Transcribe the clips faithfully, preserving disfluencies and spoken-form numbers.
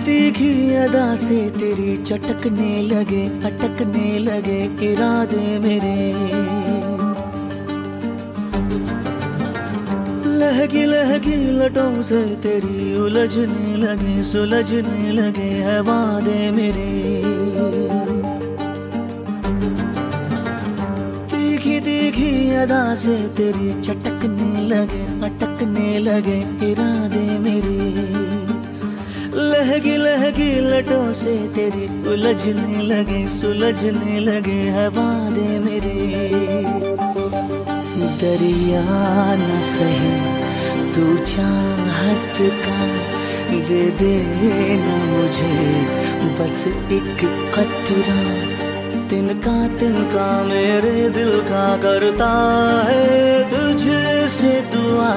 तीखी अदा से तेरी चटकने लगे, अटकने लगे इरादे मेरे। लहकी लहकी लटों से तेरी उलझने लगे, सुलझने लगे है वादे मेरे। तीखी तीखी अदा से तेरी चटकने लगे, अटकने लगे इरादे मेरे। लहकी लहकी लटों से तेरी उलझने लगे, सुलझने लगे है वादे मेरे। दरिया न सही तू चाहत का, दे दे न मुझे बस एक कतरा। तिनका तिनका मेरे दिल का करता है तुझसे दुआ।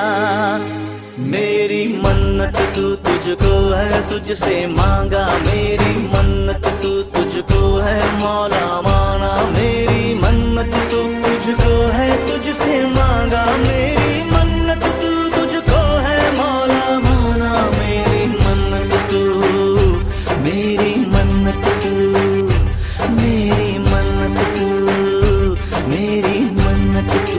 मेरी मन्नत तू तुझको है, तुझसे मांगा मेरी मन्नत तू तुझको है मौला माना। मेरी मन्नत तू तुझको है, तुझसे मांगा मेरी मन्नत तू तुझको है मौला माना। मेरी मन्नत तू, मेरी मन्नत तू, मेरी मन्नत तू, मेरी मन्नत तू।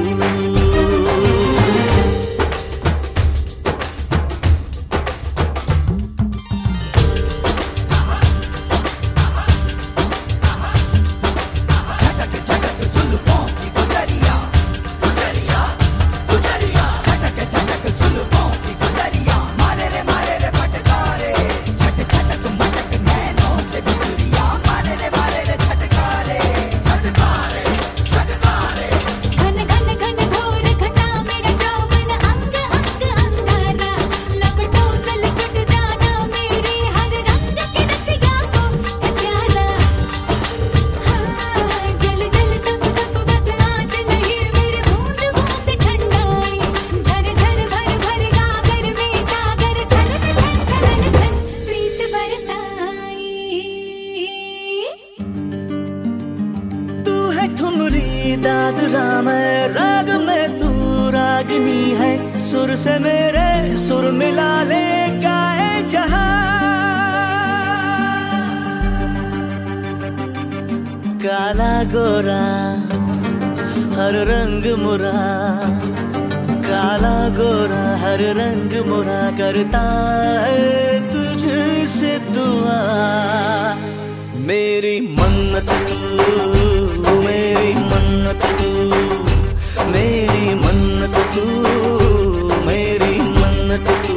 ठुमरी दादरा में राग में तू रागनी है। सुर से मेरे सुर मिला ले गाए जहां। काला गोरा हर रंग मुरा, काला गोरा हर रंग मुरा करता है तुझसे दुआ। मेरी मन्नत तू, मेरी मन्नत तू, मेरी मन्नत तू, मेरी मन्नत तू।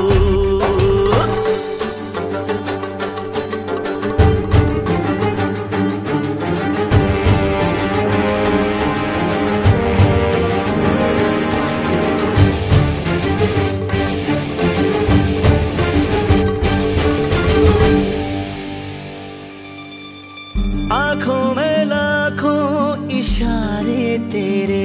आँखों में लाखों इशारे तेरे,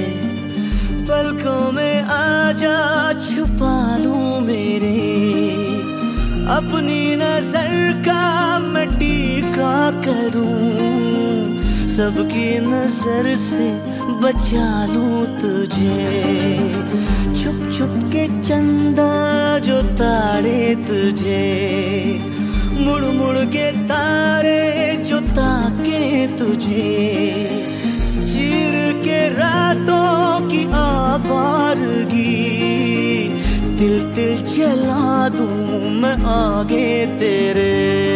पलकों में आजा छुपा लूं मेरे। अपनी नजर का मैं टीका करूं, सबकी नजर से बचा लूं तुझे। छुप छुप के चंदा जो ताड़े तुझे, मुड़ मुड़ के तारे जो ताके तुझे। चीर के रातों की आवारगी, दिल दिल जला दूं मैं आगे तेरे।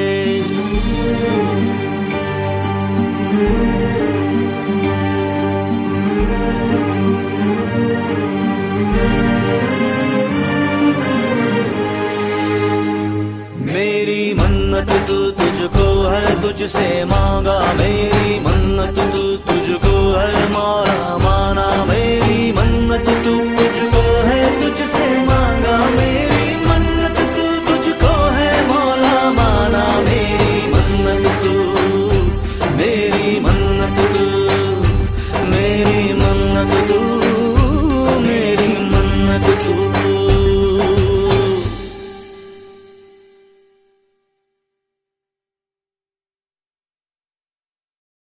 मेरी मन्नत तू तुझको है, तुझसे मांगा मेरी मन्नत तू तुझको है मौला माना। मेरी मन्नत तू तुझको है, तुझसे मांगा मेरी मन्नत तू तुझको है मौला माना। मेरी मन्नत तू, मेरी मन्नत